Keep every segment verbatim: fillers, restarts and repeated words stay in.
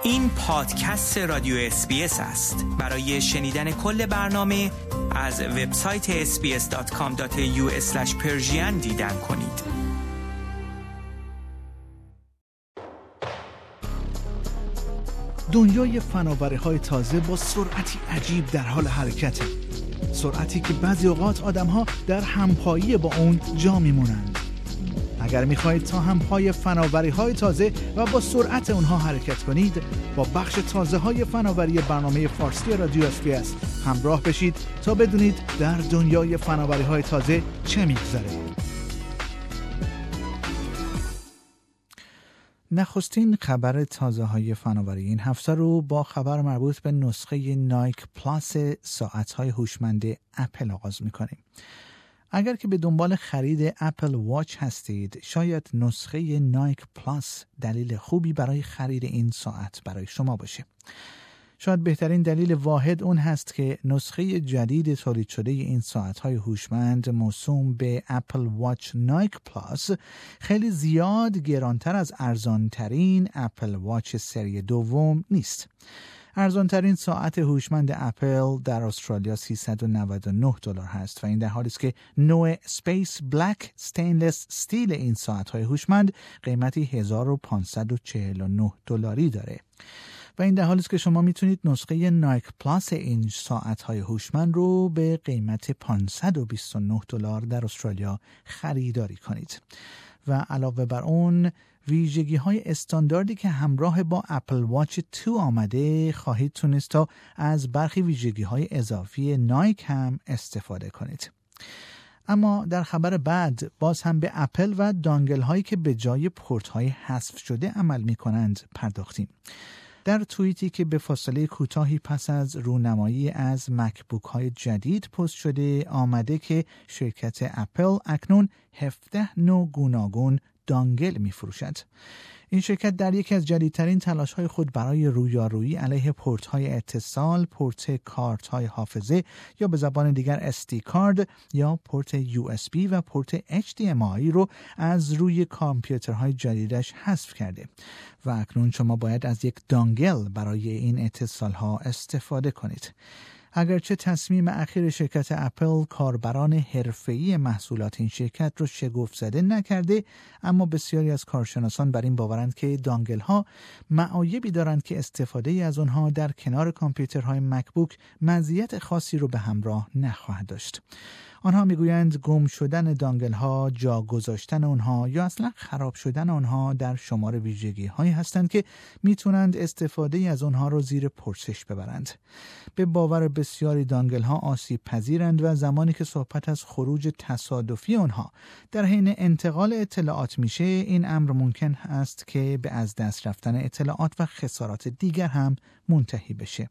این پادکست رادیو اس بی اس است. برای شنیدن کل برنامه از وبسایت اس بی اس دات کام دات ای یو اسلش پرشین دیدن کنید. دنیای فناوری‌های تازه با سرعتی عجیب در حال حرکته. سرعتی که بعضی اوقات آدم‌ها در همپایی با اون جا میمونند. اگر می‌خواهید تا همپای فناوری‌های تازه و با سرعت اونها حرکت کنید، با بخش تازه‌های فناوری برنامه فارسی رادیو اس بی اس همراه بشید تا بدونید در دنیای فناوری‌های تازه چه می‌گذره. نخستین خبر تازه‌های فناوری این هفته رو با خبر مربوط به نسخه نایک پلاس ساعت‌های هوشمند اپل آغاز می‌کنیم. اگر که به دنبال خرید اپل واچ هستید، شاید نسخه نایک پلاس دلیل خوبی برای خرید این ساعت برای شما باشه. شاید بهترین دلیل واحد اون هست که نسخه جدید تولید شده این ساعت‌های هوشمند موسوم به اپل واچ نایک پلاس خیلی زیاد گرانتر از ارزانترین اپل واچ سری دوم نیست. ارزانترین ساعت هوشمند اپل در استرالیا سیصد و نود و نه دلار هست و این در حالی است که نوع سپیس بلک استینلس استیل این ساعت‌های هوشمند قیمتی هزار و پانصد و چهل و نه دلاری داره. و این در حالی است که شما میتونید نسخه نایک پلاس این ساعت‌های هوشمند رو به قیمت پانصد و بیست و نه دلار در استرالیا خریداری کنید. و علاوه بر اون ویژگی های استانداردی که همراه با اپل واچ دو آمده خواهید تونست تا از برخی ویژگی های اضافی نایک هم استفاده کنید. اما در خبر بعد باز هم به اپل و دانگل هایی که به جای پورت های حذف شده عمل می کنند پرداختیم. در توییتی که به فاصله کوتاهی پس از رونمایی از مکبوک های جدید پست شده آمده که شرکت اپل اکنون هفده نوع گوناگون دانگل می فروشد. این شرکت در یکی از جدیدترین تلاش های خود برای رویارویی علیه پورت های اتصال، پورت کارت های حافظه یا به زبان دیگر اس دی کارد یا پورت یو اس بی و پورت اچ دی ام آی رو از روی کامپیوترهای جدیدش حذف کرده و اکنون شما باید از یک دانگل برای این اتصال ها استفاده کنید. اگرچه تصمیم اخیر شرکت اپل کاربران حرفه‌ای محصولات این شرکت رو شگفت زده نکرده، اما بسیاری از کارشناسان بر این باورند که دانگل ها معایبی دارند که استفاده از آنها در کنار کامپیوترهای مکبوک مزیت خاصی رو به همراه نخواهد داشت. آنها میگویند گم شدن دانگل ها، جا گذاشتن آنها یا اصلا خراب شدن آنها در شمار ویژگی هایی هستند که میتونند استفاده از آنها رو زیر پرسش ببرند. به باور بسیاری دانگل ها آسیب پذیرند و زمانی که صحبت از خروج تصادفی آنها در حین انتقال اطلاعات میشه، این امر ممکن است که به از دست رفتن اطلاعات و خسارات دیگر هم منتهی بشه.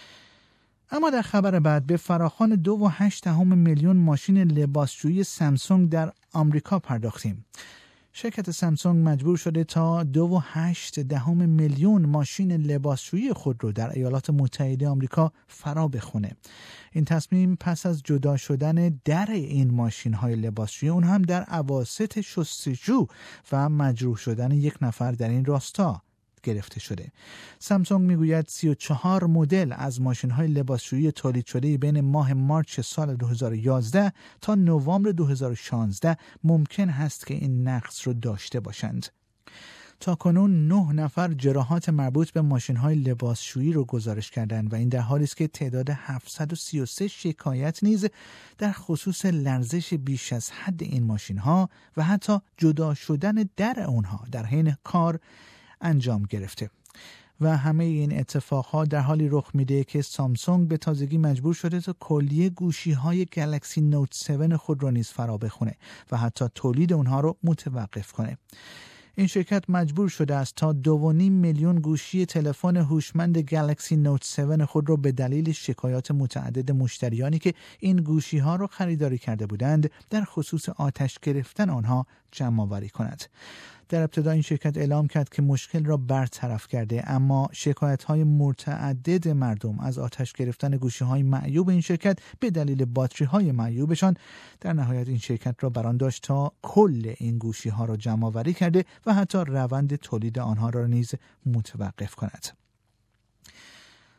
اما در خبر بعد به فراخوان دو و هشت دهم میلیون ماشین لباسشویی سامسونگ در آمریکا پرداختیم. شرکت سامسونگ مجبور شده تا دو و هشت دهم میلیون ماشین لباسشویی خود رو در ایالات متحده آمریکا فرا بخونه. این تصمیم پس از جدا شدن در این ماشین های لباسشویی اون هم در اواسط شستشو و مجروح شدن یک نفر در این راستا گرفته شده. سامسونگ میگوید سی و چهار مدل از ماشین‌های لباسشویی تولید شده بین ماه مارچ سال دو هزار و یازده تا نوامبر دو هزار و شانزده ممکن هست که این نقص رو داشته باشند. تا کنون نه نفر جراحات مربوط به ماشین‌های لباسشویی رو گزارش کردند و این در حالی است که تعداد هفتصد و سی و سه شکایت نیز در خصوص لرزش بیش از حد این ماشین‌ها و حتی جدا شدن در اونها در حین کار انجام گرفته. و همه این اتفاقها در حالی رخ میده که سامسونگ به تازگی مجبور شده تا کلیه گوشی‌های گلکسی نوت هفت خود را نیز فرا بخونه و حتی تولید اونها رو متوقف کنه. این شرکت مجبور شده است تا دو و نیم میلیون گوشی تلفن هوشمند گلکسی نوت هفت خود را به دلیل شکایات متعدد مشتریانی که این گوشی‌ها را خریداری کرده بودند در خصوص آتش گرفتن آنها جمع آوری کند. در ابتدا این شرکت اعلام کرد که مشکل را برطرف کرده، اما شکایت‌های متعدد مردم از آتش گرفتن گوشی‌های معیوب این شرکت به دلیل باتری‌های معیوبشان در نهایت این شرکت را بران داشت تا کل این گوشی‌ها را جمع آوری کرده و حتی روند تولید آنها را نیز متوقف کند.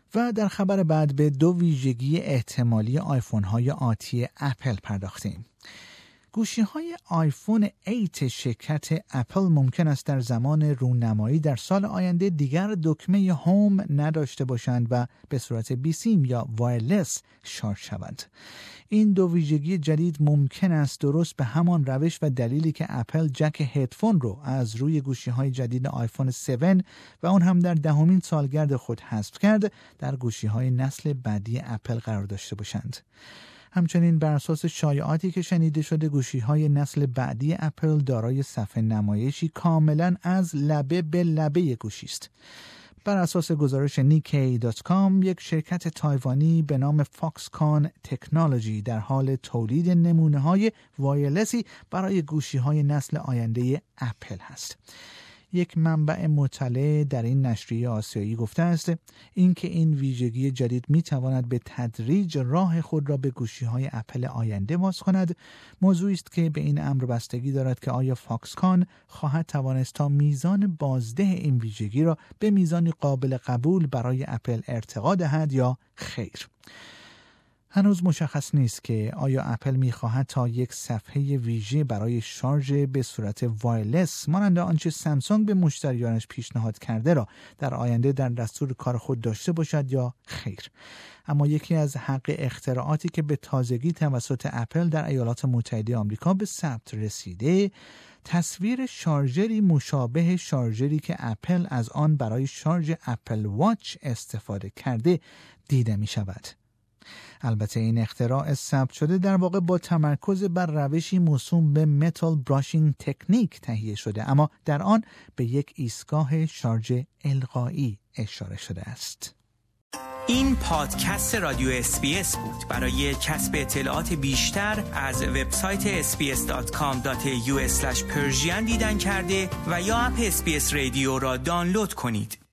و در خبر بعد به دو ویژگی احتمالی آیفون های آتی اپل پرداختیم. گوشی های آیفون هشت شرکت اپل ممکن است در زمان رونمایی در سال آینده دیگر دکمه هوم نداشته باشند و به صورت بی سیم یا وایرلس شارژ شوند. این دو ویژگی جدید ممکن است درست به همان روش و دلیلی که اپل جک هدفون رو از روی گوشی های جدید آیفون هفت و اون هم در دهمین سالگرد خود حذف کرد در گوشی های نسل بعدی اپل قرار داشته باشند. همچنین بر اساس شایعاتی که شنیده شده گوشی‌های نسل بعدی اپل دارای صفحه نمایشی کاملاً از لبه به لبه گوشی است. بر اساس گزارش نیکی دات کام یک شرکت تایوانی به نام فاکسکان تکنولوژی در حال تولید نمونه‌های وایرلسی برای گوشی‌های نسل آینده اپل است. یک منبع مطلع در این نشریه آسیایی گفته است اینکه این ویژگی جدید میتواند به تدریج راه خود را به گوشی‌های اپل آینده باز کند. موضوعی است که به این امر بستگی دارد که آیا فاکسکان خواهد توانست تا میزان بازده این ویژگی را به میزانی قابل قبول برای اپل ارتقا دهد یا خیر. هنوز مشخص نیست که آیا اپل می‌خواهد تا یک صفحه ویژه برای شارژ به صورت وایرلس مانند آنچه سامسونگ به مشتریانش پیشنهاد کرده را در آینده در دستور کار خود داشته باشد یا خیر. اما یکی از حق اختراعاتی که به تازگی توسط اپل در ایالات متحده آمریکا به ثبت رسیده، تصویر شارژری مشابه شارژری که اپل از آن برای شارژ اپل واچ استفاده کرده دیده می شود. البته این اختراع ثبت شده در واقع با تمرکز بر روشی موسوم به متال براشینگ تکنیک تهیه شده، اما در آن به یک ایستگاه شارژ القایی اشاره شده است. این پادکست رادیو اس بی اس بود. برای کسب اطلاعات بیشتر از وبسایت اس بی اس دات کام دات یو اسلش پرژین دیدن کرده و یا اپ اس بی اس رادیو را دانلود کنید.